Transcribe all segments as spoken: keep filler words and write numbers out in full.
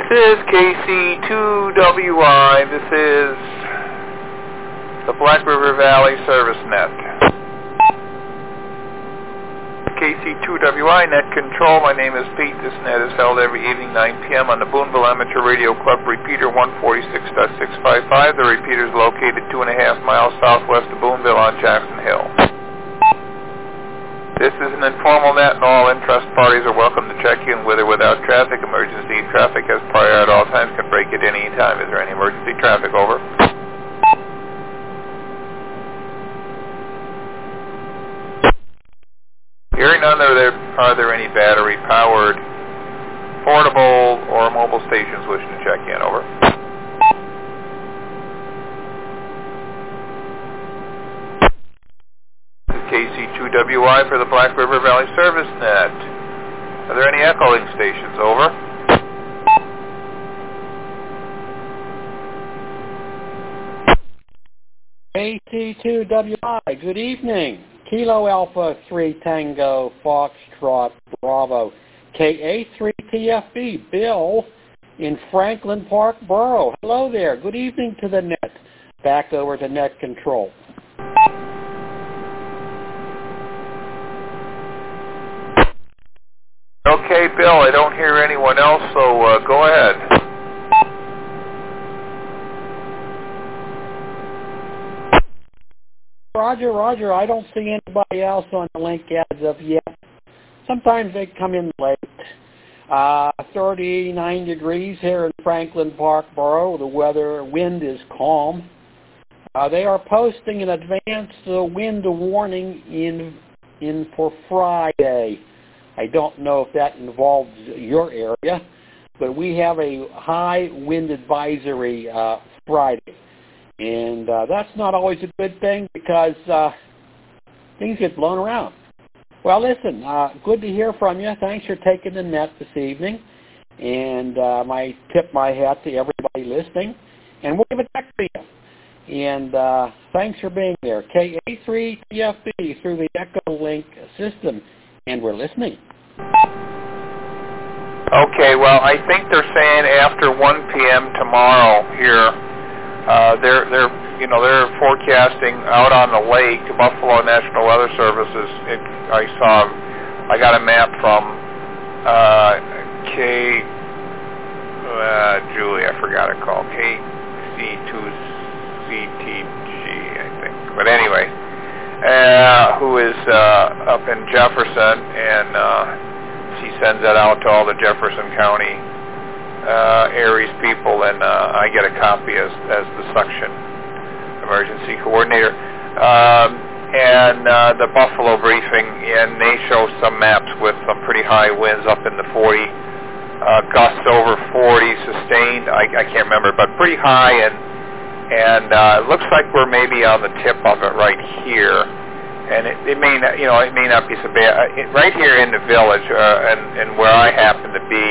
This is K C two W I. This is the Black River Valley Service Net. K C two W I Net Control. My name is Pete. This net is held every evening nine p m on the Boonville Amateur Radio Club repeater one forty-six point six five five. The repeater is located two and a half miles southwest of Boonville on Jackson Hill. This is an informal net and all interest parties are welcome to check in with or without traffic. Emergency traffic has prior at all times, can break at any time. Is there any emergency traffic? Over. Hearing none, are there, are there any battery-powered, portable, or mobile stations wishing to check in? Over. This is K C two W I for the Black River Valley Service Net. Are there any echoing stations? Over. K C two W I, good evening. Kilo Alpha three Tango Foxtrot Bravo K A three T F B, Bill in Franklin Park Borough. Hello there. Good evening to the net. Back over to net control. Okay, Bill, I don't hear anyone else, so uh, go ahead. Roger, Roger, I don't see anybody else on the link as of yet. Sometimes they come in late. Uh, thirty-nine degrees here in Franklin Park Borough. The weather, wind is calm. Uh, they are posting an advance uh, wind warning in in for Friday. I don't know if that involves your area, but we have a high wind advisory uh, Friday. And uh, that's not always a good thing because uh, things get blown around. Well, listen, uh, good to hear from you. Thanks for taking the net this evening. And uh, I tip my hat to everybody listening. And we'll give it back to you. And uh, thanks for being there. K A three T F B through the Echolink system. And we're listening. Okay, well, I think they're saying after one p m tomorrow here. Uh, they're, they're, you know, they're forecasting out on the lake, Buffalo National Weather Services. It, I saw, I got a map from uh, K, uh, Julie, I forgot it called, K C two C T G, I think. But anyway, uh, who is uh, up in Jefferson, and uh, she sends that out to all the Jefferson County Uh, Aries people, and uh, I get a copy as, as the suction emergency coordinator. Um, and uh, the Buffalo briefing, and they show some maps with some pretty high winds up in the forty, uh, gusts over forty, sustained, I, I can't remember, but pretty high, and and uh, it looks like we're maybe on the tip of it right here. And it, it may not, you know, it may not be so bad. It, right here in the village, uh, and, and where I happen to be,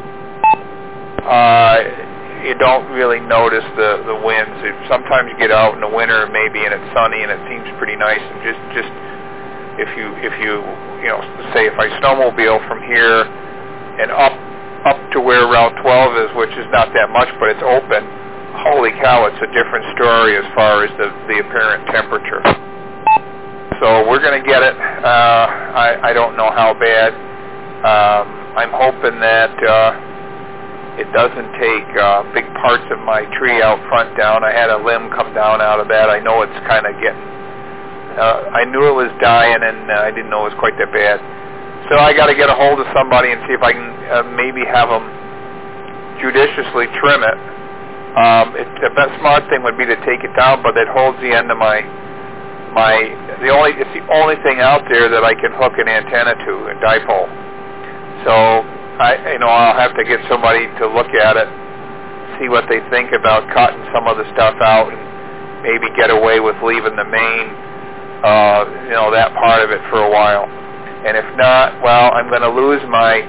Uh, you don't really notice the, the winds. It, sometimes you get out in the winter maybe and it's sunny and it seems pretty nice, and just, just if you, if you, you know, say if I snowmobile from here and up, up to where Route twelve is, which is not that much, but it's open, holy cow, it's a different story as far as the, the apparent temperature. So we're going to get it. Uh, I, I don't know how bad. Um, I'm hoping that, uh, it doesn't take uh, big parts of my tree out front down. I had a limb come down out of that. I know it's kind of getting, uh, I knew it was dying, and uh, I didn't know it was quite that bad. So I got to get a hold of somebody and see if I can uh, maybe have them judiciously trim it. Um, it. The best smart thing would be to take it down, but it holds the end of my, my, the only, it's the only thing out there that I can hook an antenna to, a dipole. So, I, you know, I'll have to get somebody to look at it, see what they think about cutting some of the stuff out, and maybe get away with leaving the main, uh, you know, that part of it for a while. And if not, well, I'm going to lose my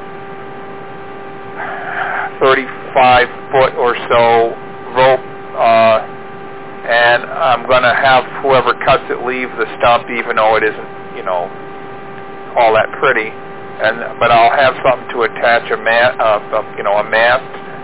thirty-five foot or so rope, uh, and I'm going to have whoever cuts it leave the stump, even though it isn't, you know, all that pretty. And but I'll have something to attach a mat, uh, uh, you know, a mast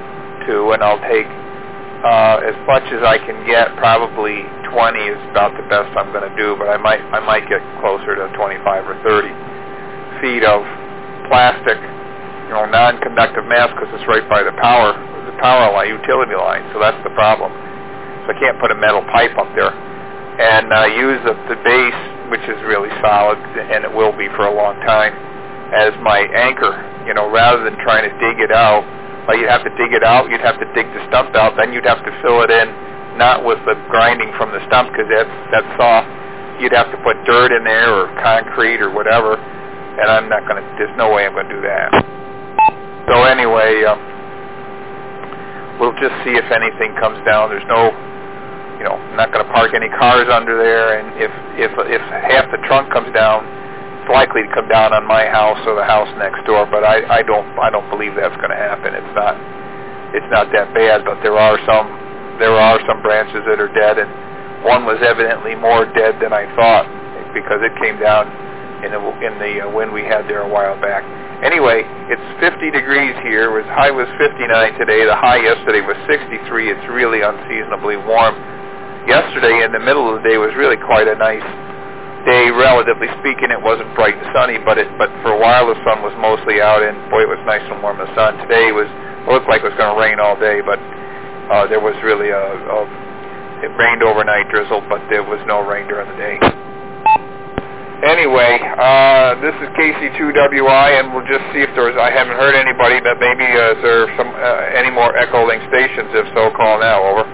to, and I'll take uh, as much as I can get. Probably twenty is about the best I'm going to do, but I might I might get closer to twenty-five or thirty feet of plastic, you know, non-conductive mass, because it's right by the power the power line, utility line. So that's the problem. So I can't put a metal pipe up there, and uh, use the, the base, which is really solid, and it will be for a long time, as my anchor. You know, rather than trying to dig it out. Like you'd have to dig it out, you'd have to dig the stump out, then you'd have to fill it in, not with the grinding from the stump, because that's, that's soft. You'd have to put dirt in there or concrete or whatever, and I'm not going to, there's no way I'm going to do that. So anyway, um, we'll just see if anything comes down. There's no, you know, I'm not going to park any cars under there, and if, if, if half the trunk comes down, it's likely to come down on my house or the house next door, but I, I don't I don't believe that's going to happen. It's not it's not that bad, but there are some there are some branches that are dead, and one was evidently more dead than I thought because it came down in the in the uh, wind we had there a while back. Anyway, it's fifty degrees here. The high was fifty-nine today. The high yesterday was sixty-three. It's really unseasonably warm. Yesterday, in the middle of the day, was really quite a nice day, relatively speaking. It wasn't bright and sunny, but it but for a while the sun was mostly out, and boy, it was nice and warm in the sun. Today was it looked like it was going to rain all day, but uh, there was really a, a it rained overnight, drizzled, but there was no rain during the day. Anyway, uh, this is K C two W I, and we'll just see if there's. I haven't heard anybody, but maybe uh, is there some uh, any more echo link stations? If so, call now. Over.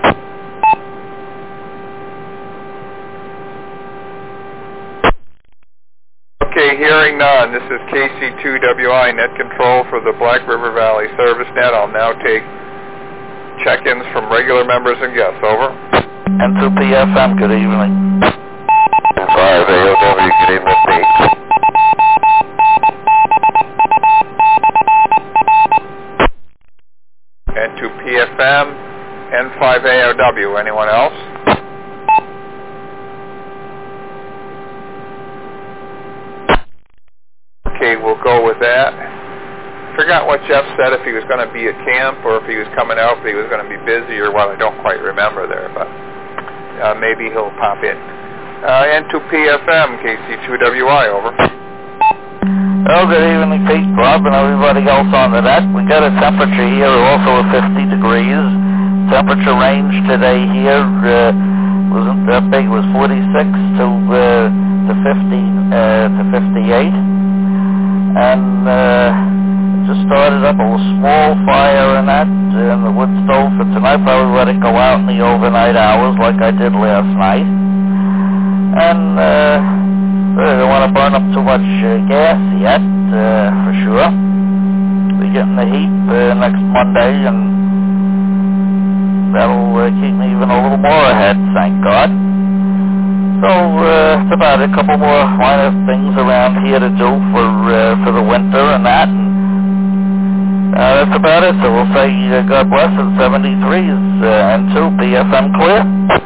Okay, hearing none. This is K C two W I, net control for the Black River Valley Service Net. I'll now take check-ins from regular members and guests. Over. N two P F M, good evening. five A O W, good evening, Pete. N two P F M, N five A O W. Anyone else? Okay, we'll go with that. Forgot what Jeff said, if he was going to be at camp or if he was coming out, but he was going to be busy or what. I don't quite remember there, but uh, maybe he'll pop in. Uh, N two P F M, K C two W I, over. Oh, good evening, Pete, Rob, and everybody else on the net. We got a temperature here also of fifty degrees. Temperature range today here uh, wasn't that big. It was forty-six to uh, to fifty uh, to fifty-eight. And uh, just started up a small fire in that in the wood stove for tonight. Probably let it go out in the overnight hours like I did last night. And uh, I don't want to burn up too much uh, gas yet, uh, for sure. We're getting the heat uh, next Monday, and that'll uh, keep me even a little more ahead, thank God. So, uh, it's about a couple more minor things around here to do for uh, for the winter and that. And, uh, that's about it. So we'll say uh, God bless at seventy-three is uh, N two P F M clear.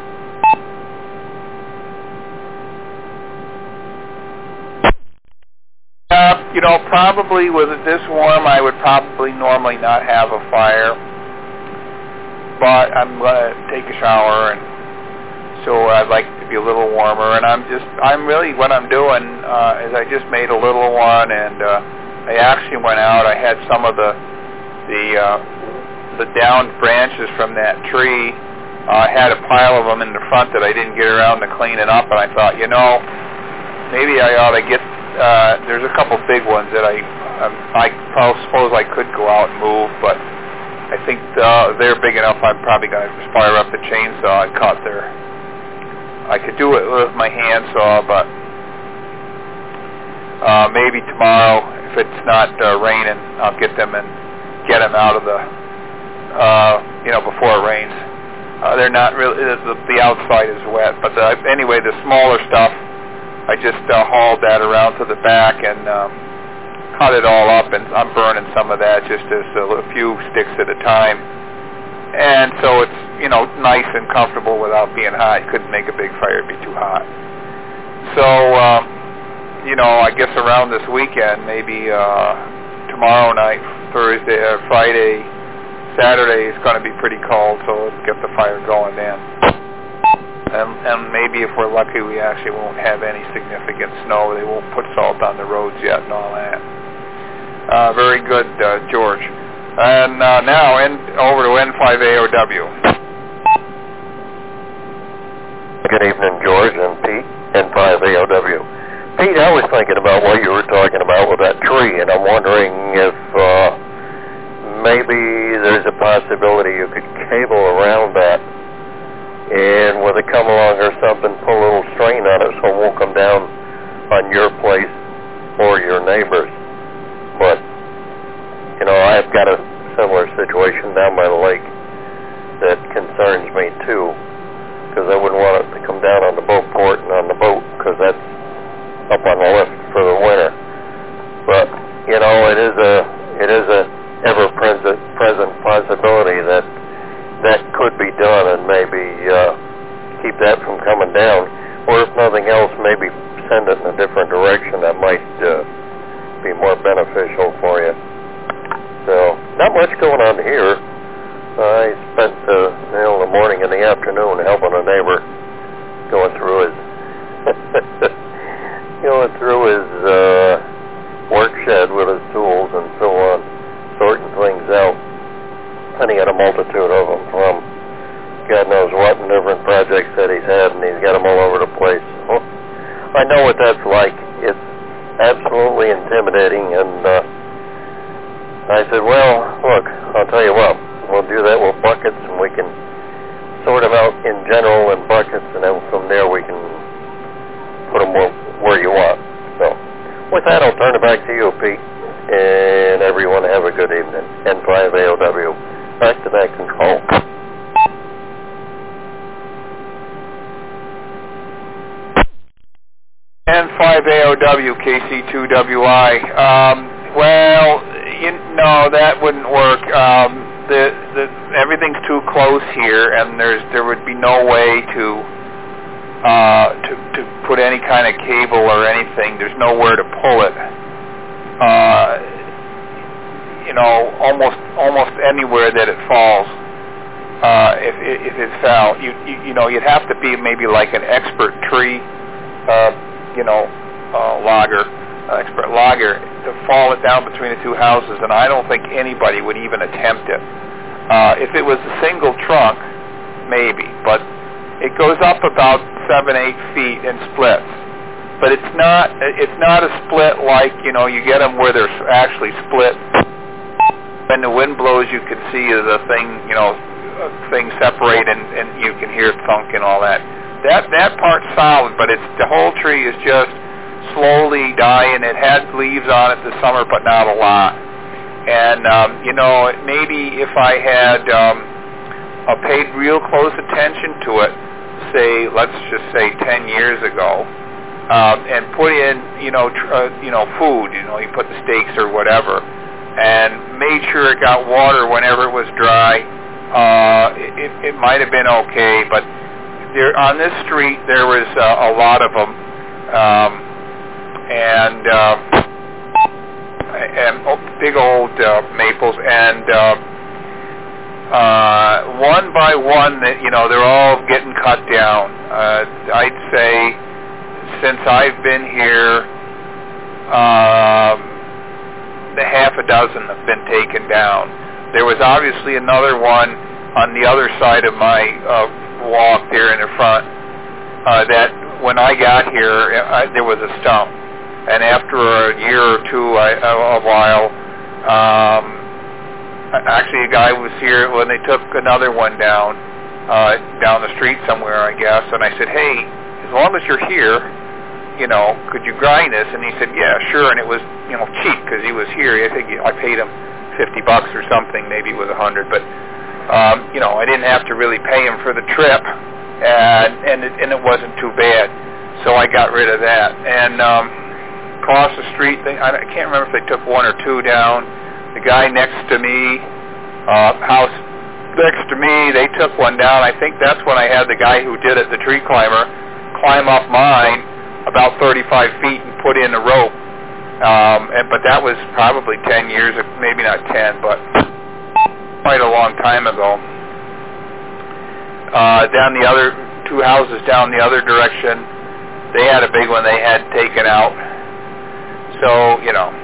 Uh, you know, probably with it this warm, I would probably normally not have a fire. But I'm going to take a shower, and so I'd like to be a little warmer. And I'm just, I'm really, what I'm doing uh, is I just made a little one, and uh, I actually went out. I had some of the the uh, the downed branches from that tree. Uh, I had a pile of them in the front that I didn't get around to cleaning up, and I thought, you know, maybe I ought to get. Uh, there's a couple big ones that I um, I suppose I could go out and move, but I think uh, they're big enough. I'm probably going to fire up the chainsaw and cut there. I could do it with my handsaw, but uh, maybe tomorrow, if it's not uh, raining, I'll get them and get them out of the, uh, you know, before it rains. Uh, they're not really, the, the outside is wet, but the, anyway, the smaller stuff, I just uh, hauled that around to the back and um, cut it all up, and I'm burning some of that just as a few sticks at a time. And so it's, you know, nice and comfortable without being hot. Couldn't make a big fire, it'd be too hot. So, um, you know, I guess around this weekend, maybe uh, tomorrow night, Thursday, or Friday, Saturday is going to be pretty cold, so let's get the fire going then. And, and maybe if we're lucky, we actually won't have any significant snow. They won't put salt on the roads yet and all that. Uh, very good, uh, George. And uh, now in, over to N five A O W. Good evening, George and Pete, N five A O W. Pete, I was thinking about what you were talking about with that tree, and I'm wondering if uh, maybe there's a possibility you could cable around that, and with it come along or something, pull a little strain on it so it won't come down on your place or your neighbors. But, you know, I've got a similar situation down by the lake that concerns me too, because I wouldn't want it to come down on the boat port and on the boat, because that's up on the lift for the winter. But, you know, it is a it is a ever-present present possibility that that could be done and maybe uh, keep that from coming down, or if nothing else, maybe send it in a different direction that might uh, be more beneficial for you. So, not much going on here. I spent uh, you know, the morning and the afternoon helping a neighbor going through his going through his uh, work shed with his tools and so on, sorting things out. And he had a multitude of them from God knows what and different projects that he's had, and he's got them all over the place. Well, I know what that's like. It's absolutely intimidating, and uh, I said, well, look, I'll tell you what, we'll do that with buckets, and we can sort them out in general in buckets, and then from there we can put them where, where you want. So, with that, I'll turn it back to you, Pete, and everyone have a good evening. N five A O W. Back to that control. N five A O W, K C two W I. Um, well, you know, that wouldn't work. Um, the, the, everything's too close here, and there's there would be no way to, uh, to, to put any kind of cable or anything. There's nowhere to pull it. Uh, you know, almost almost anywhere that it falls, uh, if, if it fell, you, you you know, you'd have to be maybe like an expert tree, uh, you know, uh, logger, uh, expert logger, to fall it down between the two houses, and I don't think anybody would even attempt it. Uh, if it was a single trunk, maybe, but it goes up about seven, eight feet and splits. But it's not it's not a split like, you know, you get them where they're actually split. When the wind blows, you can see the thing, you know, thing separate, and, and you can hear it thunk and all that. That that part's solid, but it's the whole tree is just slowly dying. It had leaves on it this summer, but not a lot. And um, you know, maybe if I had um, uh, paid real close attention to it, say, let's just say ten years ago, um, and put in, you know, tr- uh, you know, food. You know, you put the steaks or whatever, and made sure it got water whenever it was dry. Uh, it, it might have been okay, but there on this street there was uh, a lot of them, um, and uh, and oh, big old uh, maples, and uh, uh, one by one, that you know, they're all getting cut down. Uh, I'd say since I've been here, um, the half a dozen have been taken down. There was obviously another one on the other side of my uh, walk there in the front uh, that when I got here, I, there was a stump. And after a year or two, I, a, a while, um, actually a guy was here when they took another one down, uh, down the street somewhere, I guess, and I said, hey, as long as you're here, you know, could you grind this? And he said, yeah, sure. And it was, you know, cheap because he was here. I think I paid him fifty bucks or something. Maybe it was a hundred, but um, you know, I didn't have to really pay him for the trip, and and it, and it wasn't too bad. So I got rid of that. And um, across the street, they, I can't remember if they took one or two down. The guy next to me, uh, house next to me, they took one down. I think that's when I had the guy who did it, the tree climber, climb up mine about thirty-five feet and put in a rope. Um, and, but that was probably ten years, maybe not ten, but quite a long time ago. Uh, down the other, two houses down the other direction, they had a big one they had taken out. So, you know.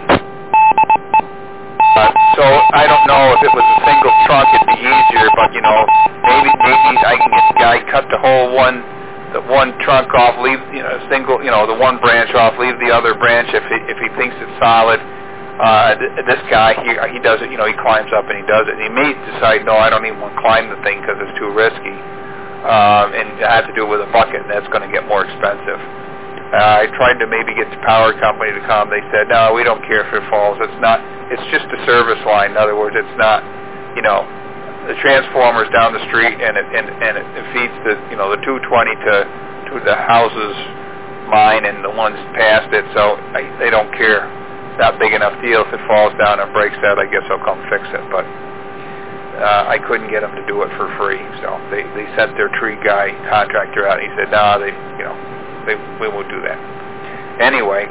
Uh, so I don't know if it was a single trunk, it'd be easier, but, you know, maybe maybe I can get the guy cut the whole one, the one trunk off, leave, you know, single, you know, the one branch off, leave the other branch if he, if he thinks it's solid. Uh, th- this guy, he he does it, you know, he climbs up and he does it. And he may decide, no, I don't even want to climb the thing because it's too risky. Um, and I have to do it with a bucket, and that's going to get more expensive. Uh, I tried to maybe get the power company to come. They said, no, we don't care if it falls. It's not, it's just a service line. In other words, it's not, you know, the transformer's down the street and it, and, and it feeds the, you know, the two twenty to, to the houses, mine and the ones past it, so I, they don't care. It's not big enough deal. If it falls down and breaks out, I guess I'll come fix it. But uh, I couldn't get them to do it for free, so they, they sent their tree guy contractor out, and he said, no, nah, they, you know, They, we won't do that. Anyway,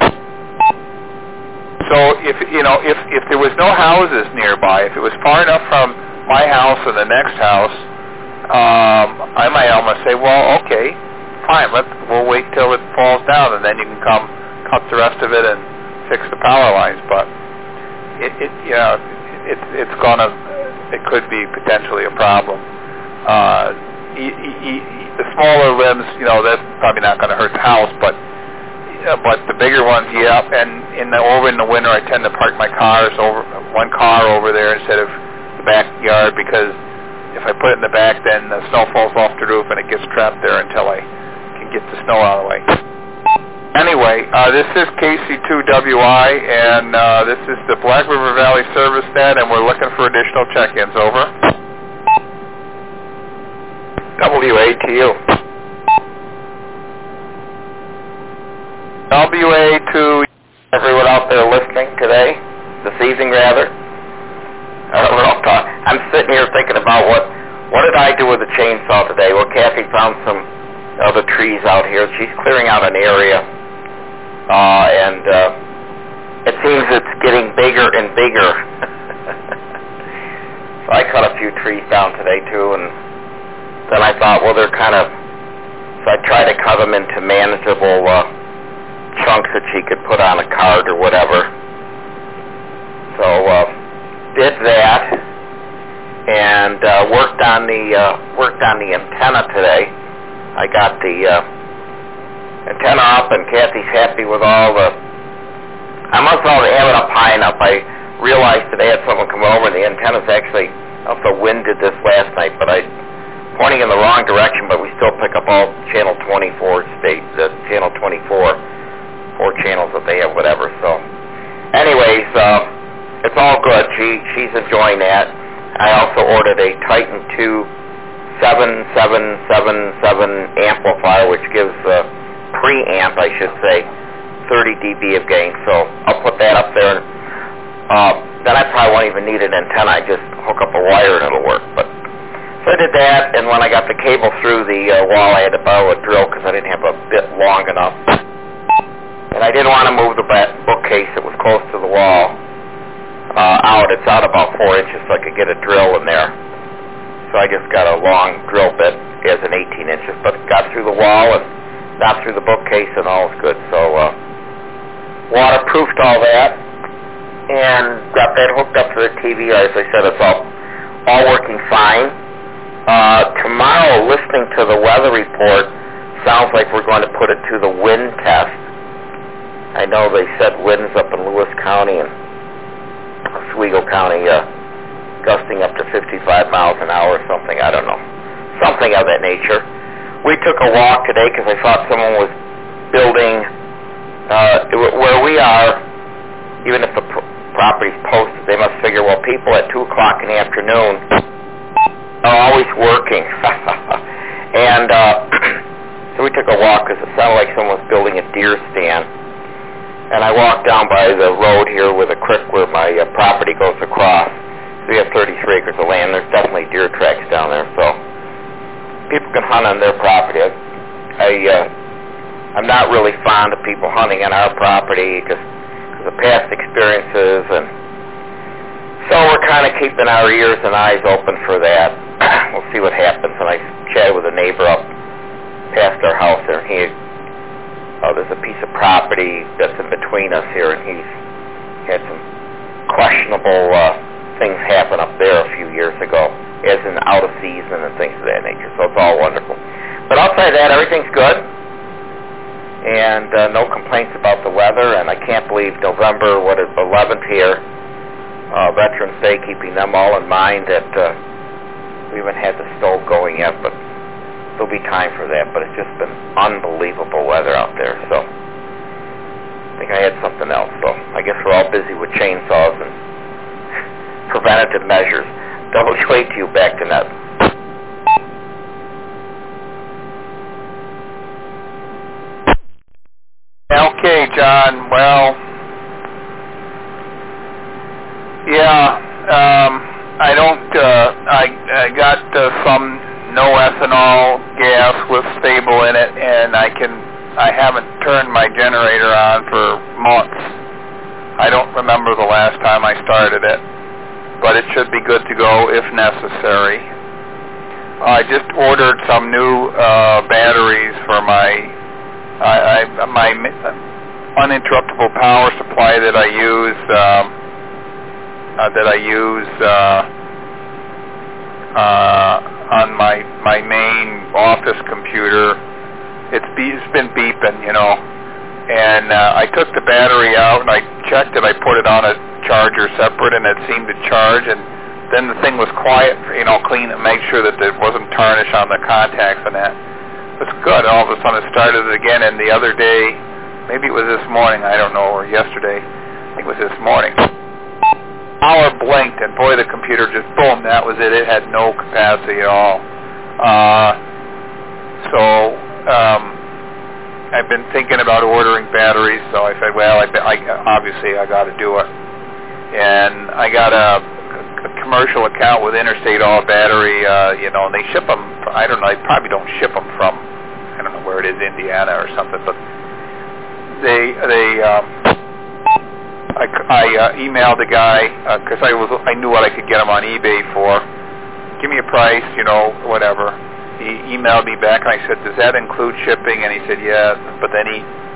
so if you know, if if there was no houses nearby, if it was far enough from my house and the next house, um, I might almost say, well, okay, fine, let we'll wait till it falls down, and then you can come cut the rest of it and fix the power lines. But it, it you know, it's it's gonna, it could be potentially a problem. Uh, e, e, e, The smaller limbs, you know, that's probably not going to hurt the house, but uh, but the bigger ones, yeah. And in the over in the winter, I tend to park my cars over one car over there instead of the backyard, because if I put it in the back, then the snow falls off the roof and it gets trapped there until I can get the snow out of the way. Anyway, uh, this is K C two W I, and uh, this is the Black River Valley Service Net, and we're looking for additional check-ins. Over. W A to you. W A to everyone out there listening today, this evening rather. Uh, I'm sitting here thinking about what what did I do with the chainsaw today? Well, Kathy found some other trees out here. She's clearing out an area, uh, and uh, it seems it's getting bigger and bigger. So I cut a few trees down today too, and then I thought, well, they're kind of, so I tried to cut them into manageable uh, chunks that she could put on a cart or whatever. So uh, did that, and uh, worked on the uh, worked on the antenna today. I got the uh, antenna up, and Kathy's happy with all the. I must have it up high enough. I realized today I had someone come over, and the antenna's actually. I don't know if the wind did this last night, but I. Pointing in the wrong direction, but we still pick up all channel twenty-four state, the channel twenty-four, four channels that they have, whatever. So, anyways, uh, it's all good. She she's enjoying that. I also ordered a Titan two seven seven seven seven amplifier, which gives uh, preamp, I should say, thirty decibels of gain. So I'll put that up there. And, uh, then I probably won't even need an antenna. I just hook up a wire and it'll work. But so I did that, and when I got the cable through the uh, wall, I had to borrow a drill because I didn't have a bit long enough. And I didn't want to move the bookcase that was close to the wall uh, out. It's out about four inches, so I could get a drill in there. So I just got a long drill bit as an eighteen inches, but got through the wall and got through the bookcase, and all was good. So uh, waterproofed all that, and got that hooked up to the T V. As I said, it's all, all working fine. Uh, tomorrow, listening to the weather report, sounds like we're going to put it to the wind test. I know they said winds up in Lewis County and Oswego County uh, gusting up to fifty-five miles an hour or something. I don't know. Something of that nature. We took a walk today because I thought someone was building uh, where we are. Even if the pr- property's posted, they must figure, well, people at two o'clock in the afternoon are always working. And uh, so we took a walk because it sounded like someone was building a deer stand. And I walked down by the road here with a creek where my uh, property goes across. So we have thirty-three acres of land. There's definitely deer tracks down there. So people can hunt on their property. I, I, uh, I'm not really fond of people hunting on our property because of past experiences and So we're kind of keeping our ears and eyes open for that. We'll see what happens. And I chatted with a neighbor up past our house there. He, oh, there's a piece of property that's in between us here, and he's had some questionable uh, things happen up there a few years ago, as in out of season and things of that nature. So it's all wonderful. But outside that, everything's good. And uh, no complaints about the weather. And I can't believe November, what is eleventh here, Uh, Veterans Day, keeping them all in mind that uh, we haven't had the stove going yet, but there'll be time for that. But it's just been unbelievable weather out there, so I think I had something else. So I guess we're all busy with chainsaws and preventative measures. Double J to you, back to net. Okay, John, well, yeah, um, I don't, uh, I, I got uh, some no ethanol gas with stable in it, and I can, I haven't turned my generator on for months. I don't remember the last time I started it, but it should be good to go if necessary. I just ordered some new uh, batteries for my, I, I, my uninterruptible power supply that I use, um, Uh, that I use uh, uh, on my my main office computer. It's, be- it's been beeping, you know. And uh, I took the battery out and I checked it. I put it on a charger separate, and it seemed to charge. And then the thing was quiet, you know, clean and make sure that there wasn't tarnish on the contacts and that. It's good. All of a sudden it started again. And the other day, maybe it was this morning, I don't know, or yesterday. I think it was this morning. Hour blinked, and boy, the computer just, boom, that was it. It had no capacity at all. Uh, so um, I've been thinking about ordering batteries, so I said, well, I, I, obviously I got to do it. And I got a, a commercial account with Interstate All Battery, uh, you know, and they ship them, I don't know, they probably don't ship them from, I don't know where it is, Indiana or something, but they, they, um, I, I uh, emailed the guy because uh, I was I knew what I could get him on eBay for. Give me a price, you know, whatever. He emailed me back and I said, "Does that include shipping?" And he said, "Yeah." But then he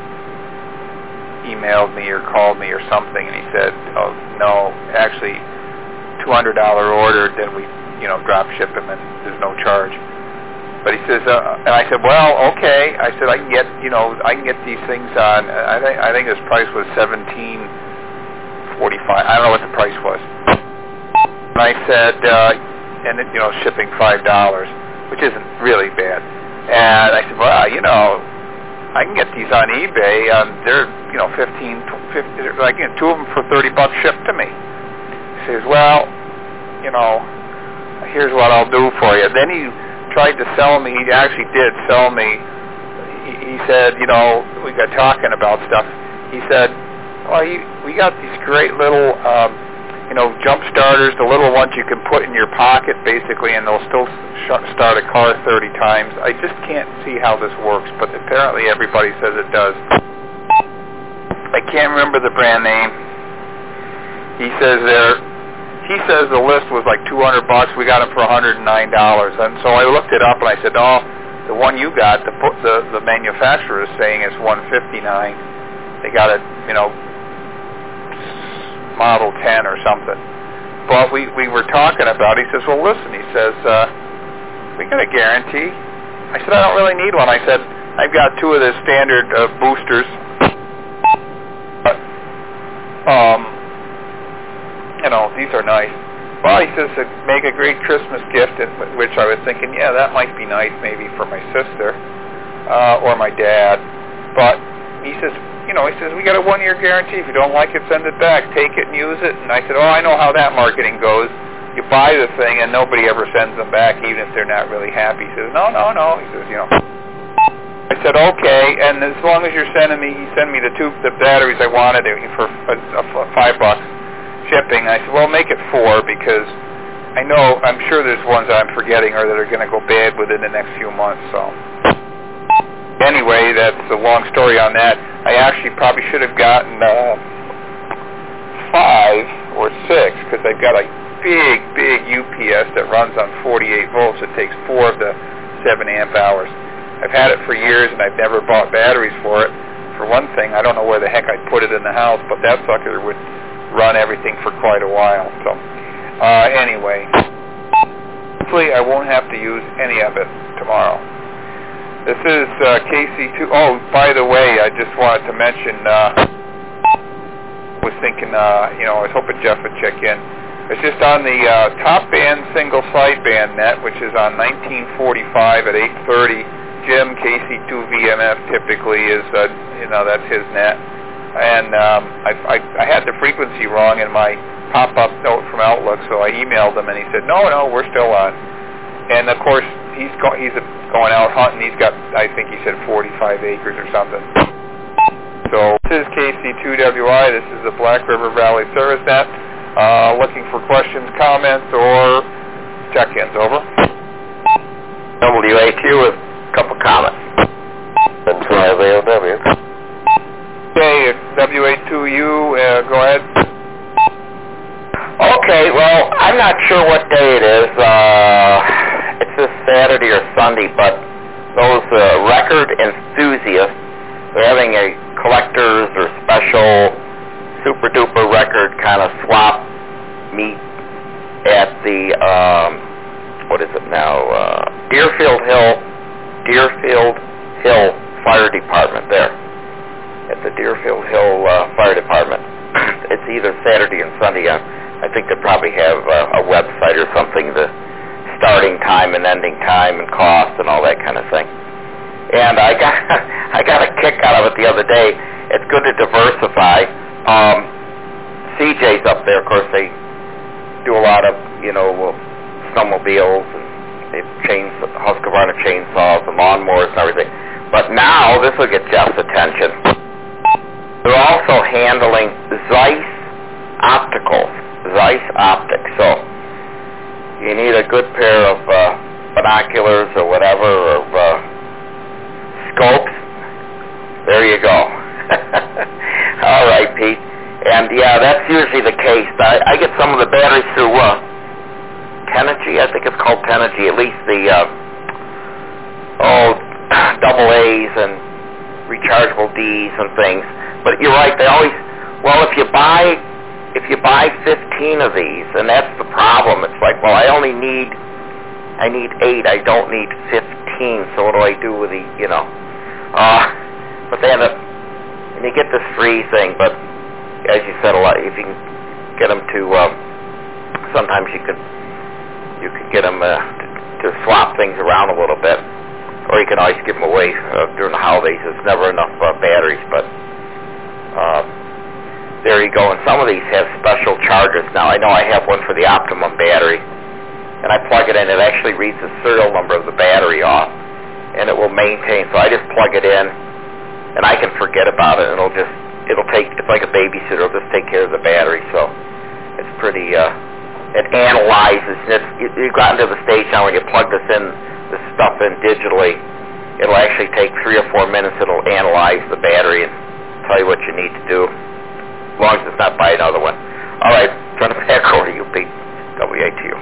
emailed me or called me or something, and he said, "Oh no, actually, two hundred dollar order. Then we, you know, drop ship him and there's no charge." But he says, uh, and I said, "Well, okay." I said, "I can get, you know, I can get these things on. I think I think his price was seventeen." forty-five. I don't know what the price was. And I said, uh, and it, you know, shipping five dollars, which isn't really bad. And I said, well, you know, I can get these on eBay. Um, they're, you know, fifteen, fifty, I can get two of them for thirty bucks shipped to me. He says, well, you know, here's what I'll do for you. Then he tried to sell me. He actually did sell me. He, he said, you know, we got talking about stuff. He said, well, you, we got these great little, um, you know, jump starters, the little ones you can put in your pocket, basically, and they'll still sh- start a car thirty times. I just can't see how this works, but apparently everybody says it does. I can't remember the brand name. He says there, he says the list was like two hundred bucks. We got them for one hundred nine dollars. And so I looked it up, and I said, oh, the one you got, the the, the manufacturer is saying it's one fifty-nine. They got it, you know, Model ten or something. But we, we were talking about, he says, well, listen, he says, uh, we got a guarantee. I said, I don't really need one. I said, I've got two of the standard uh, boosters. But, um, you know, these are nice. Well, he says, make a great Christmas gift, which I was thinking, yeah, that might be nice maybe for my sister uh, or my dad. But he says, you know, he says, we got a one-year guarantee. If you don't like it, send it back. Take it and use it. And I said, oh, I know how that marketing goes. You buy the thing, and nobody ever sends them back, even if they're not really happy. He says, no, no, no. He says, you know. I said, okay, and as long as you're sending me, you send me the two the batteries I wanted for uh, five bucks shipping. I said, well, make it four, because I know, I'm sure there's ones that I'm forgetting or that are going to go bad within the next few months, so. Anyway, that's a long story on that. I actually probably should have gotten uh, five, or six, because I've got a big, big U P S that runs on forty-eight volts. It takes four of the seven amp hours. I've had it for years, and I've never bought batteries for it. For one thing, I don't know where the heck I'd put it in the house, but that sucker would run everything for quite a while. So, uh, anyway, hopefully I won't have to use any of it tomorrow. This is uh, K C two. Oh, by the way, I just wanted to mention, uh, was thinking, uh, you know, I was hoping Jeff would check in. It's just on the uh, top band single sideband net, which is on nineteen forty-five at eight thirty. Jim, K C two V M F typically is, uh, you know, that's his net. And um, I, I, I had the frequency wrong in my pop-up note from Outlook, so I emailed him, and he said, no, no, we're still on. And, of course, he's, go- he's going out hunting. He's got, I think he said forty-five acres or something. So this is K C two W I. This is the Black River Valley Service Net. Uh, looking for questions, comments, or check-ins. Over. W A Q with couple comments. And five A O W. Okay, W A two U, uh, go ahead. Okay, well, I'm not sure what day it is. Uh, it's this Saturday or Sunday, but those uh, record enthusiasts, they're having a collector's or special super-duper record kind of swap meet at the, um, what is it now, uh, Deerfield Hill Deerfield Hill Fire Department there, at the Deerfield Hill uh, Fire Department. It's either Saturday and Sunday. I, I think they probably have uh, a website or something, the starting time and ending time and cost and all that kind of thing. And I got I got a kick out of it the other day. It's good to diversify. Um, C J's up there, of course, they do a lot of, you know, snowmobiles and they've changed Husqvarna chainsaws and lawnmowers and everything. But now, this will get Jeff's attention. They're also handling Zeiss opticals, Zeiss optics. So you need a good pair of uh, binoculars or whatever, or uh, scopes. There you go. All right, Pete. And yeah, that's usually the case. I, I get some of the batteries through uh, Tenergy, I think it's called Tenergy, at least the, uh, oh, double A's and rechargeable D's and things. But you're right, they always, well, if you buy, if you buy fifteen of these, and that's the problem, it's like, well, I only need, I need eight, I don't need fifteen, so what do I do with the, you know, uh, but they end up, and you get this free thing, but as you said, a lot, if you can get them to, um, sometimes you could, you could get them uh, to, to swap things around a little bit, or you can always give them away uh, during the holidays. There's never enough uh, batteries, but uh, there you go. And some of these have special chargers. Now, I know I have one for the Optimum battery, and I plug it in. It actually reads the serial number of the battery off, and it will maintain. So I just plug it in, and I can forget about it, and it'll just, it'll take, it's like a babysitter. It'll just take care of the battery. So it's pretty... Uh, It analyzes, and it's, you, you've gotten to the stage now when you plug this in, this stuff in digitally, it'll actually take three or four minutes, it'll analyze the battery and tell you what you need to do, as long as it's not buy another one. All right, turn it back over to you, Pete. W A T U.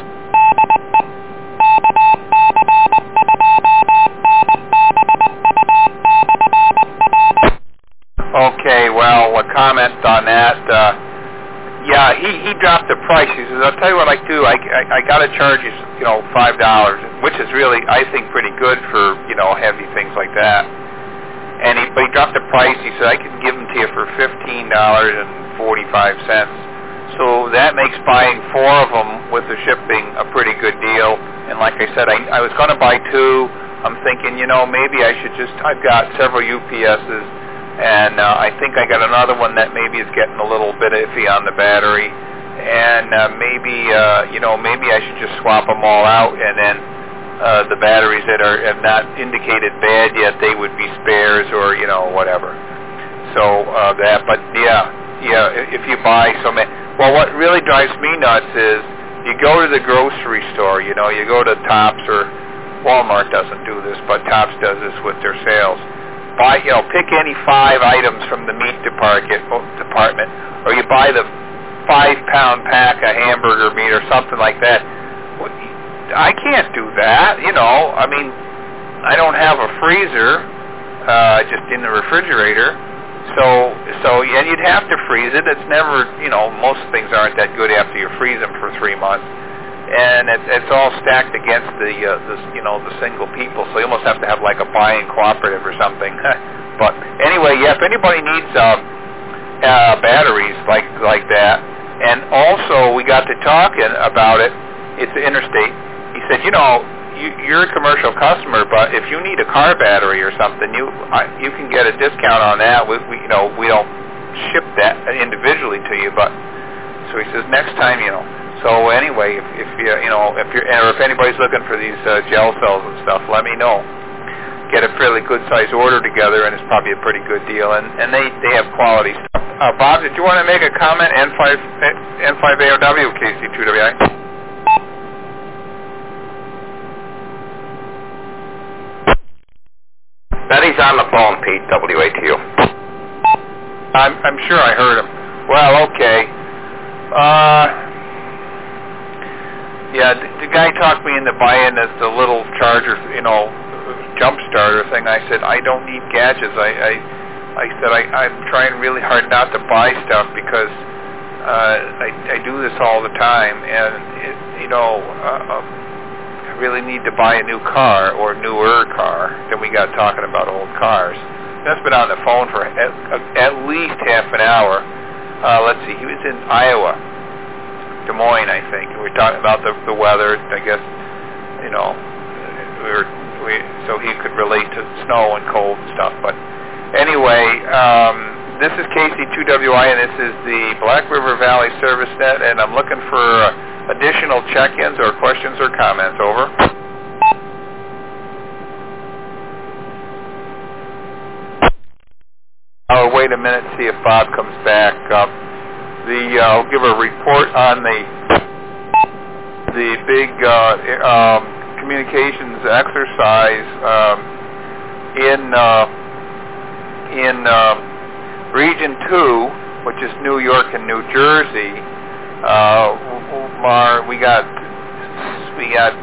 Okay, well, a comment on that. Uh, Yeah, he, he dropped the price. He says, I'll tell you what I do. I, I, I got to charge you, you know, five dollars, which is really, I think, pretty good for, you know, heavy things like that. And he, but he dropped the price. He said, I can give them to you for fifteen dollars and forty-five cents. So that makes buying four of them with the shipping a pretty good deal. And like I said, I, I was going to buy two. I'm thinking, you know, maybe I should just, I've got several U P S's. And uh, I think I got another one that maybe is getting a little bit iffy on the battery. And uh, maybe, uh, you know, maybe I should just swap them all out, and then uh, the batteries that are have not indicated bad yet, they would be spares or, you know, whatever. So uh, that, but yeah, yeah, if you buy so many. Well, what really drives me nuts is you go to the grocery store, you know, you go to Tops, or Walmart doesn't do this, but Tops does this with their sales. Buy, you know, pick any five items from the meat department, department, or you buy the five-pound pack of hamburger meat or something like that. I can't do that, you know. I mean, I don't have a freezer, uh, just in the refrigerator. So, so, and you'd have to freeze it. It's never, you know, most things aren't that good after you freeze them for three months. And it, it's all stacked against the, uh, the, you know, the single people. So you almost have to have like a buying cooperative or something. But anyway, yeah, if anybody needs um, uh, batteries like like that, and also we got to talking about it. It's interstate. He said, you know, you, you're a commercial customer, but if you need a car battery or something, you I, you can get a discount on that. We, we you know we don't ship that individually to you, but so he says next time, you know. So anyway, if, if you you know if you're or if anybody's looking for these uh, gel cells and stuff, let me know. Get a fairly good size order together, and it's probably a pretty good deal. And and they they have quality stuff. Uh, Bob, did you want to make a comment? N five N five A O W K C two W I. Betty's on the phone, Pete, W A T U. I'm, I'm sure I heard him. Well, okay. Uh, yeah, the, the guy talked me into buying this the little charger, you know, jump starter thing. I said, I don't need gadgets. I, I, I said, I, I'm trying really hard not to buy stuff because uh, I, I do this all the time, and, it, you know, uh, um, really need to buy a new car or newer car. Then we got talking about old cars. That's been on the phone for at, at least half an hour. Uh, let's see, he was in Iowa, Des Moines, I think. We were talking about the, the weather. I guess, you know, we were we so he could relate to snow and cold and stuff. But anyway, um, this is K C two W I, and this is the Black River Valley Service Net, and I'm looking for Uh, additional check-ins or questions or comments. Over. I'll wait a minute and see if Bob comes back. Uh, the uh, I'll give a report on the the big uh, um, communications exercise um, in uh, in uh, Region Two, which is New York and New Jersey. Uh, Our, we got we got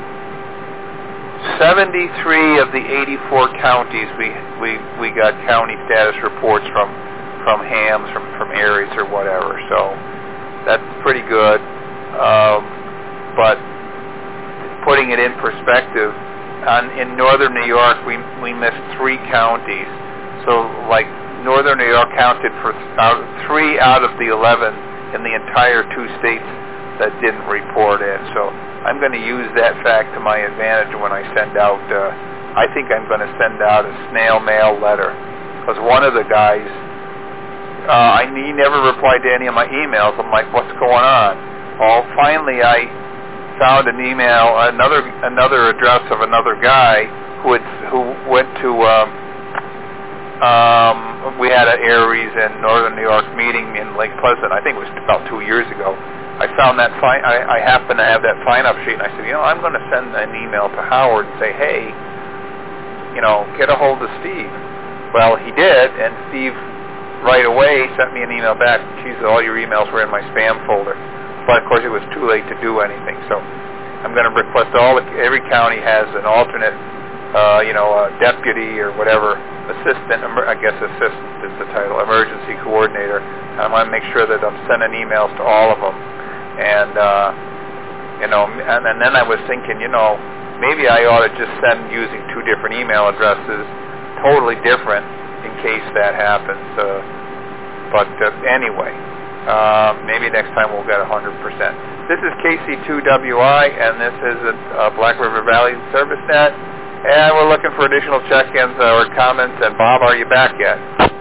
seventy-three of the eighty-four counties. We we we got county status reports from from hams, from from areas or whatever. So that's pretty good. Um, but putting it in perspective, on, in northern New York, we we missed three counties. So like northern New York counted for out, three out of the eleven in the entire two states that didn't report in. So I'm going to use that fact to my advantage when I send out, uh, I think I'm going to send out a snail mail letter. Because one of the guys, uh, I, he never replied to any of my emails. I'm like, what's going on? Well, finally I found an email, another another address of another guy who, had, who went to, um, um, we had an Aries in Northern New York meeting in Lake Pleasant. I think it was about two years ago. I found that fine. I, I happened to have that sign-up sheet, and I said, you know, I'm going to send an email to Howard and say, hey, you know, get a hold of Steve. Well, he did, and Steve right away sent me an email back. Geez, all your emails were in my spam folder. But of course, it was too late to do anything. So I'm going to request all the, every county has an alternate, uh, you know, a deputy or whatever, assistant. I guess assistant is the title, emergency coordinator. I want to make sure that I'm sending emails to all of them. And, uh, you know, and, and then I was thinking, you know, maybe I ought to just send using two different email addresses, totally different, in case that happens. Uh, but uh, anyway, uh, maybe next time we'll get one hundred percent. This is K C two W I, and this is a, a Black River Valley Service Net, and we're looking for additional check-ins or comments. And Bob, are you back yet?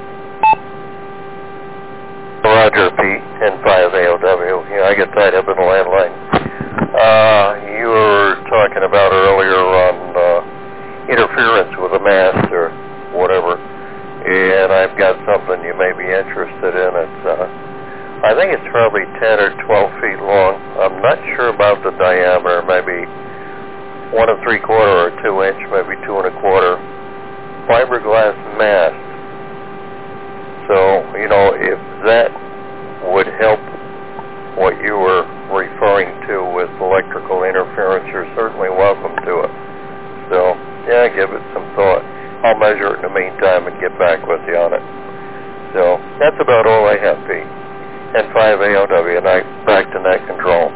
Roger, Pete, N five A O W. Yeah, I get tied up in the landline. Uh, you were talking about earlier on uh, interference with a mast or whatever, and I've got something you may be interested in. It's, uh, I think it's probably ten or twelve feet long. I'm not sure about the diameter, maybe one and three quarter or two inch, maybe two and a quarter. Fiberglass mast. So, you know, if that would help interference, you're certainly welcome to it. So, yeah, give it some thought. I'll measure it in the meantime and get back with you on it. So, that's about all I have, Pete. N five A O W, and I back to net control.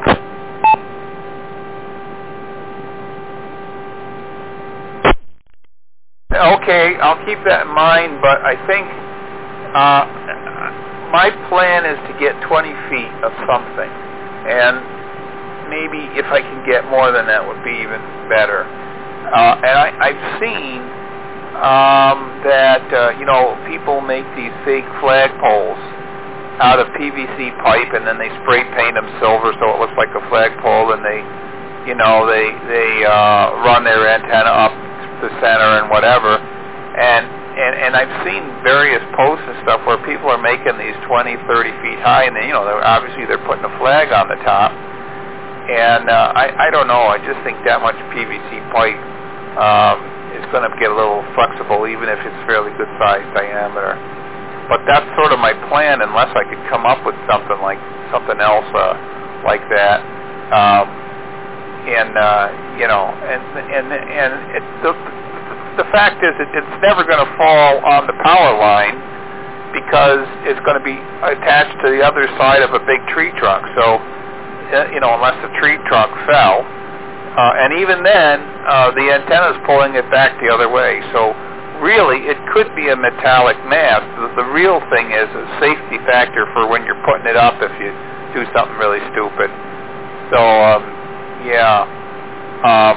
Okay, I'll keep that in mind, but I think uh, my plan is to get twenty feet of something, and maybe if I can get more than that would be even better. Uh, and I, I've seen um, that, uh, you know, people make these fake flagpoles out of P V C pipe, and then they spray paint them silver so it looks like a flagpole, and they, you know, they, they uh, run their antenna up the center and whatever, and, and and I've seen various posts and stuff where people are making these twenty, thirty feet high, and they, you know, they're obviously they're putting a flag on the top, and uh, I I don't know, I just think that much P V C pipe um, is going to get a little flexible, even if it's fairly good size diameter. But that's sort of my plan, unless I could come up with something like something else uh, like that. Um, And uh, you know, and and and it, the the fact is, it, it's never going to fall on the power line because it's going to be attached to the other side of a big tree trunk. So, uh, you know, unless the tree trunk fell, uh, and even then, uh, the antenna is pulling it back the other way. So, really, it could be a metallic mast. The, the real thing is a safety factor for when you're putting it up if you do something really stupid. So. Um, Yeah, um,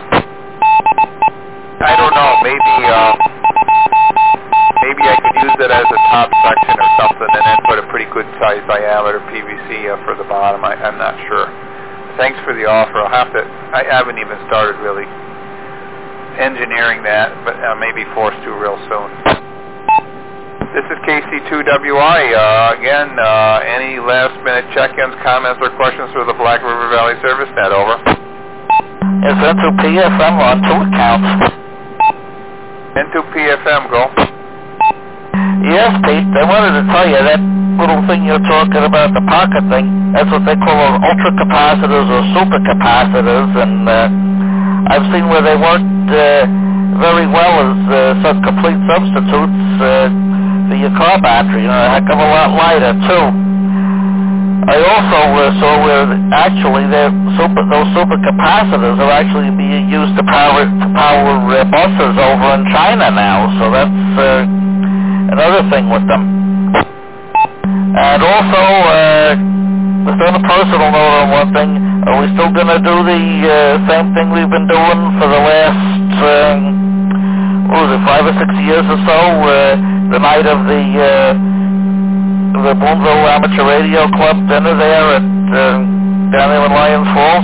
I don't know, maybe, uh, maybe I could use it as a top section or something and then put a pretty good size diameter P V C uh, for the bottom. I, I'm not sure. Thanks for the offer. I'll have to, I haven't even started really engineering that, but I may be forced to real soon. This is K C two W I. Uh, again, uh, any last minute check-ins, comments, or questions for the Black River Valley Service Net? Over. It's N two P F M on two accounts. N two P F M, go. Yes, Pete, I wanted to tell you that little thing you're talking about, the pocket thing, that's what they call ultra capacitors or super capacitors, and uh, I've seen where they worked uh, very well as uh, such complete substitutes uh, for your car battery, you know, a heck of a lot lighter, too. I also uh, saw where actually super, those super capacitors are actually being used to power to power uh, buses over in China now. So that's uh, another thing with them. And also, uh, just on a personal note on one thing, are we still going to do the uh, same thing we've been doing for the last, um, what was it, five or six years or so? Uh, the night of the uh, the Boonville Amateur Radio Club dinner there at uh, down there in Lyons Falls.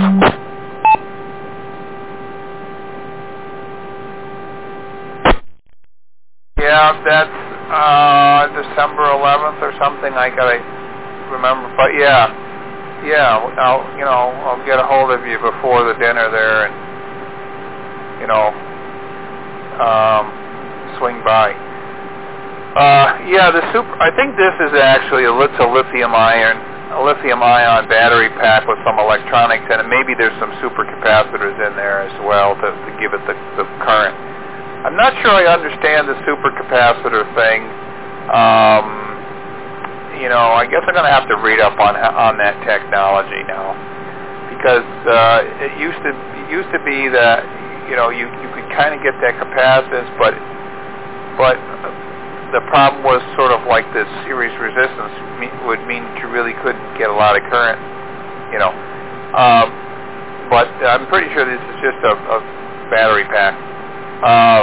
Yeah, that's uh, December eleventh or something. I gotta remember, but yeah, yeah. I'll you know I'll get a hold of you before the dinner there, and you know um, swing by. Uh, yeah, the super. I think this is actually a, it's a lithium ion, a lithium ion battery pack with some electronics in it. Maybe there's some super capacitors in there as well to, to give it the, the current. I'm not sure I understand the super capacitor thing. Um, you know, I guess I'm going to have to read up on on that technology now, because uh, it used to it used to be that you know you you could kind of get that capacitance, but but. The problem was sort of like this series resistance me, would mean that you really couldn't get a lot of current, you know. Um, but I'm pretty sure this is just a, a battery pack. Uh,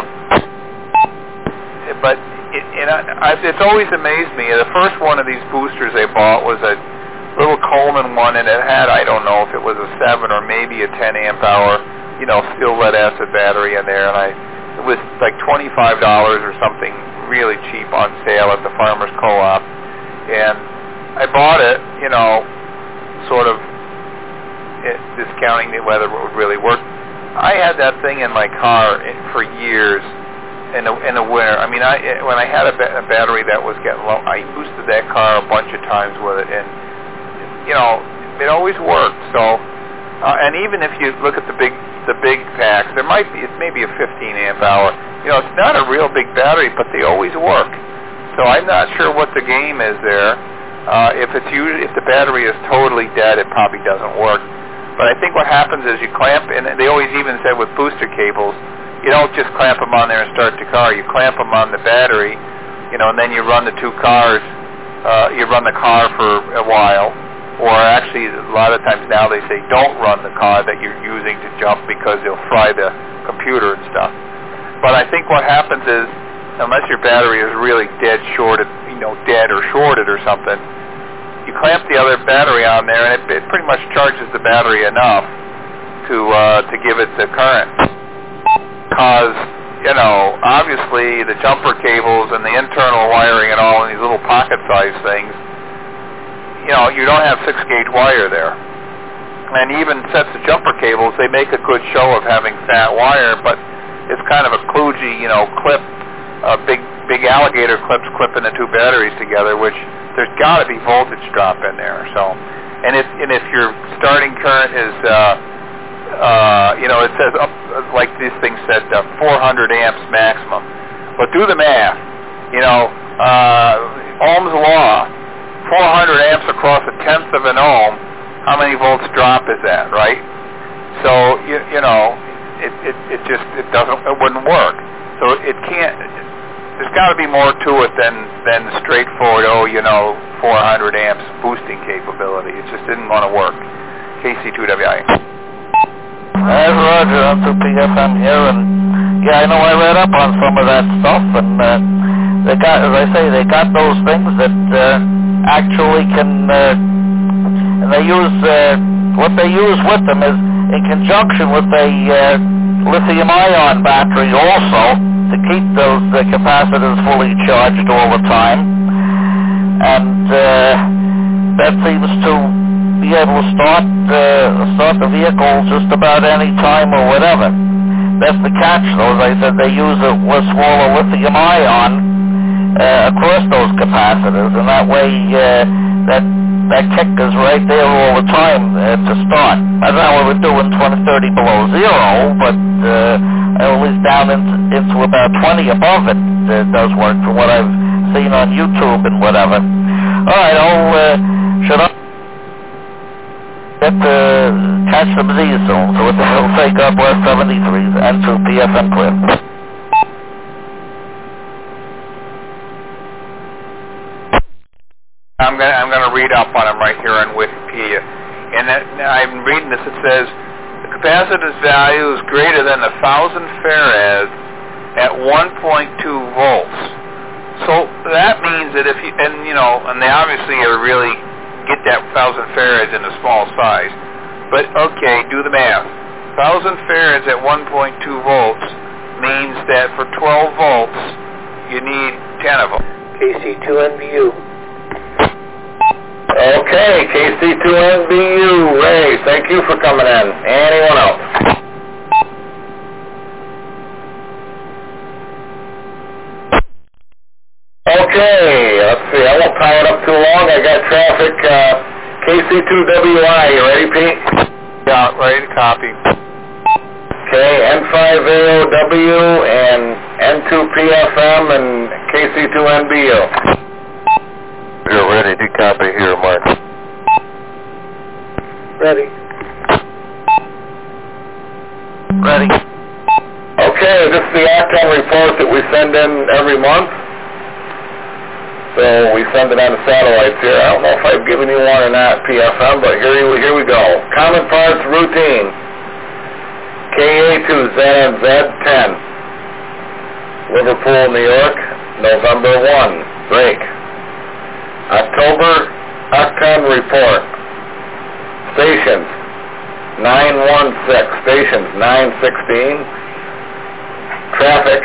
but it, it, I, it's always amazed me. The first one of these boosters they bought was a little Coleman one, and it had, I don't know if it was a seven or maybe a ten amp hour, you know, still lead acid battery in there, and I it was like twenty-five dollars or something, really cheap on sale at the Farmers Co-op, and I bought it, you know, sort of it, discounting whether it would really work. I had that thing in my car for years in the, in the winter. I mean, I when I had a, ba- a battery that was getting low, I boosted that car a bunch of times with it, and you know, it always worked. So, uh, and even if you look at the big the big packs, there might be, it may be a fifteen amp hour. You know, it's not a real big battery, but they always work. So I'm not sure what the game is there. Uh, if it's usually, if the battery is totally dead, it probably doesn't work. But I think what happens is you clamp, and they always even said with booster cables, you don't just clamp them on there and start the car. You clamp them on the battery, you know, and then you run the two cars. Uh, you run the car for a while. Or actually, a lot of times now they say don't run the car that you're using to jump because it'll fry the computer and stuff. But I think what happens is, unless your battery is really dead shorted, you know, dead or shorted or something, you clamp the other battery on there, and it, it pretty much charges the battery enough to uh, to give it the current. Because, you know, obviously the jumper cables and the internal wiring and all in these little pocket-sized things, you know, you don't have six-gauge wire there. And even sets of jumper cables, they make a good show of having fat wire, but it's kind of a kludgy, you know, clip, uh, big big alligator clips clipping the two batteries together, which there's got to be voltage drop in there. So, and if and if your starting current is, uh, uh, you know, it says up like this thing said, uh, four hundred amps maximum. But do the math. You know, uh, Ohm's law, four hundred amps across a tenth of an ohm. How many volts drop is that, right? So you you know, it it it just it doesn't it wouldn't work. So it can't. There's got to be more to it than than straightforward. Oh, you know, four hundred amps boosting capability. It just didn't want to work. K C two W I. Hi, Roger. I'm two P F M here, and yeah, I know I read up on some of that stuff, and uh, they got, as I say, they got those things that uh, actually can. Uh, and they use uh, what they use with them is in conjunction with a uh, lithium-ion battery also, to keep those uh, capacitors fully charged all the time, and uh, that seems to be able to start uh, start the vehicle just about any time or whatever. That's the catch, though. As I said, they use a, a smaller lithium-ion uh, across those capacitors, and that way uh, that that kick is right there all the time uh, to start. I don't know what we're doing twenty, thirty below zero, but uh, at least down into, into about twenty above it uh, does work from what I've seen on YouTube and whatever. All right, I'll uh, shut up. Get to catch some Z soon, so what the hell say God bless seventy-threes and two P F M clear. I'm gonna I'm gonna read up on them right here on Wikipedia, and that, I'm reading this. It says the capacitor's value is greater than a thousand farads at one point two volts. So that means that if you and you know, and they obviously are really get that thousand farads in a small size, but okay, do the math. Thousand farads at one point two volts means that for twelve volts you need ten of them. K C two N B U. Okay, K C two N B U, Ray, thank you for coming in. Anyone else? Okay, let's see, I won't tie it up too long. I got traffic, uh, K C two W I, you ready, Pete? Yeah, ready to copy. Okay, N five A O W and N two P F M and K C two N B U. You're ready to copy here, Mark. Ready. Ready. Okay, this is the Acton report that we send in every month. So we send it on the satellites here. I don't know if I've given you one or not, P F M, but here, you, here we go. Common parts routine. K A two Z N Z ten. Liverpool, New York, November first. Break. October Acton report. Stations nine one six. Stations nine sixteen. Traffic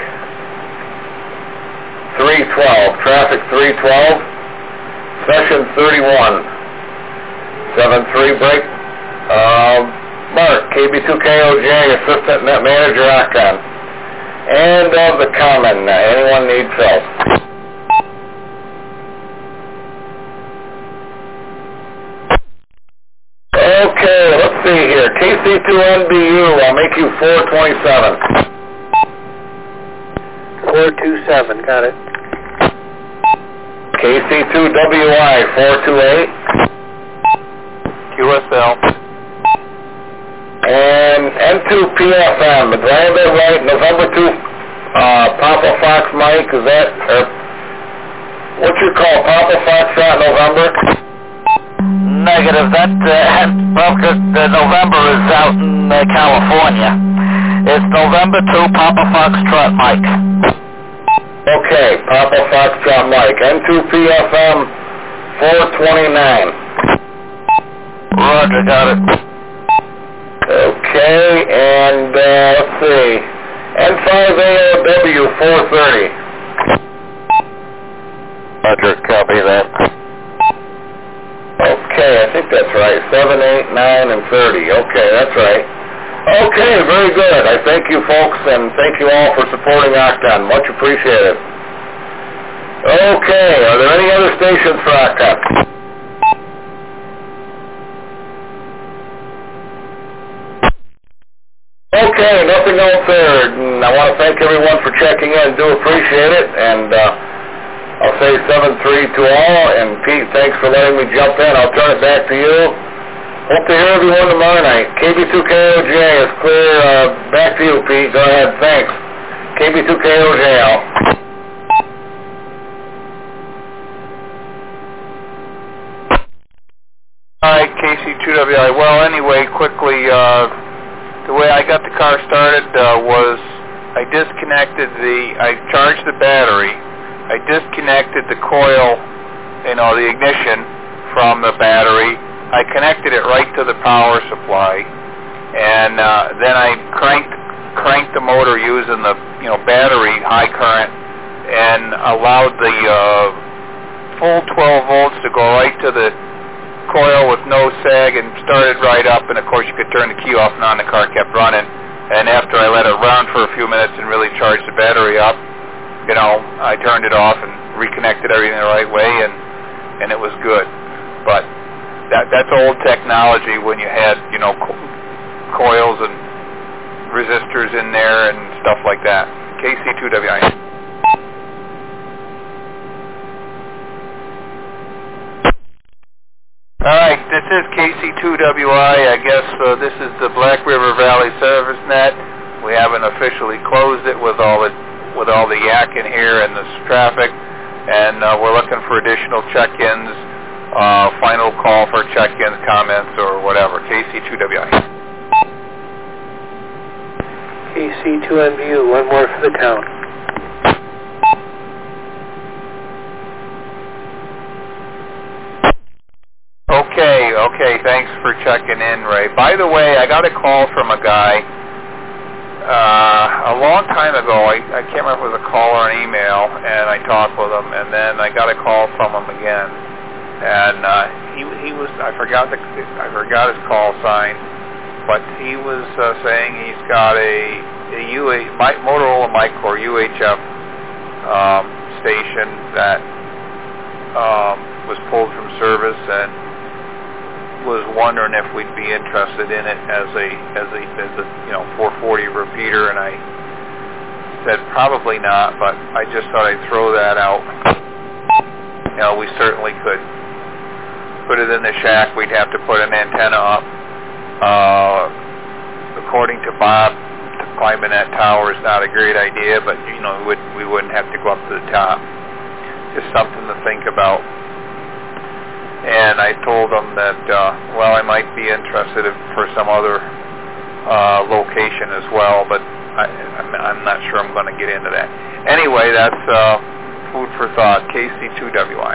three twelve. Traffic three twelve. Session thirty-one. seven three break. Uh, Mark, K B two K O J, Assistant Net Manager, Acton. And of the common, uh, anyone need Phil? Okay, let's see here. K C two N B U, I'll make you four twenty-seven. four two seven, got it. K C two W I, four two eight. Q S L. And N two P F M, did I have that right? November two, uh, Papa Fox Mike, is that, or what's your call, Papa Fox Shot November? Negative. That uh, Papa, uh, November is out in uh, California. It's November two, Papa Foxtrot Mike. Okay, Papa Foxtrot Mike. N two P F M four twenty-nine. Roger, got it. Okay, and uh, let's see. N five A O W four thirty. Roger, copy that. Okay, I think that's right. seven, eight, nine, and thirty. Okay, that's right. Okay, very good. I thank you folks, and thank you all for supporting Octon. Much appreciated. Okay, are there any other stations for Octon? Okay, nothing else there. And I want to thank everyone for checking in. Do appreciate it, and uh, I'll say seven three to all, and Pete, thanks for letting me jump in. I'll turn it back to you. Hope to hear everyone tomorrow night. K B two K O J is clear. Uh, back to you, Pete. Go ahead. Thanks. K B two K O J out. All right, K C two W I. Well, anyway, quickly, uh, the way I got the car started uh, was I disconnected the, I charged the battery, I disconnected the coil, you know, the ignition from the battery. I connected it right to the power supply, and uh, then I cranked cranked the motor using the, you know, battery high current, and allowed the uh, full twelve volts to go right to the coil with no sag, and started right up. And of course, you could turn the key off and on. The car kept running. And after I let it run for a few minutes and really charged the battery up, you know, I turned it off and reconnected everything the right way, and and it was good. But that that's old technology when you had, you know, co coils and resistors in there and stuff like that. K C two W I. All right, this is K C two W I. I guess uh, this is the Black River Valley Service Net. We haven't officially closed it with all the with all the yak in here and this traffic, and uh, we're looking for additional check-ins, uh, final call for check-ins, comments, or whatever. K C two W I. K C two N B U, one more for the count. Okay, okay, thanks for checking in, Ray. By the way, I got a call from a guy uh, a long time ago. I, I can't remember if it was a call or an email, and I talked with him, and then I got a call from him again. And uh, he he was I forgot the I forgot his call sign, but he was uh, saying he's got a, a U H, Motorola Micro U H F um, station that um, was pulled from service, and was wondering if we'd be interested in it as a as a as a you know four forty repeater, and I said probably not, but I just thought I'd throw that out. You know, we certainly could put it in the shack. We'd have to put an antenna up. Uh, according to Bob, climbing that tower is not a great idea, but you know we, would, we wouldn't have to go up to the top. Just something to think about. And I told them that, uh, well, I might be interested in, for some other uh, location as well, but I, I'm, I'm not sure I'm going to get into that. Anyway, that's uh, food for thought. K C two W I.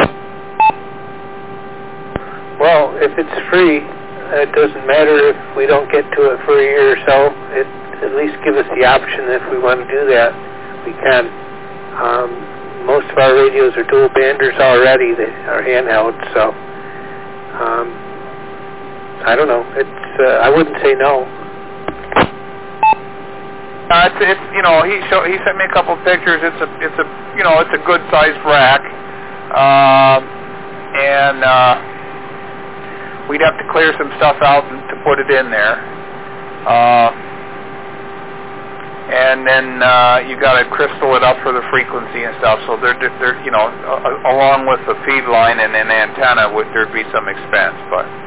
Well, if it's free, it doesn't matter if we don't get to it for a year or so. It at least give us the option if we want to do that, we can. Um, Most of our radios are dual banders already. They are handheld, so um, I don't know. It's uh, I wouldn't say no. Uh, it's, it's you know he show, he sent me a couple of pictures. It's a it's a you know it's a good sized rack, um, and uh, we'd have to clear some stuff out to put it in there. Uh, and then uh, you got to crystal it up for the frequency and stuff. So there, there, you know, uh, along with the feed line and an antenna, would there'd be some expense. But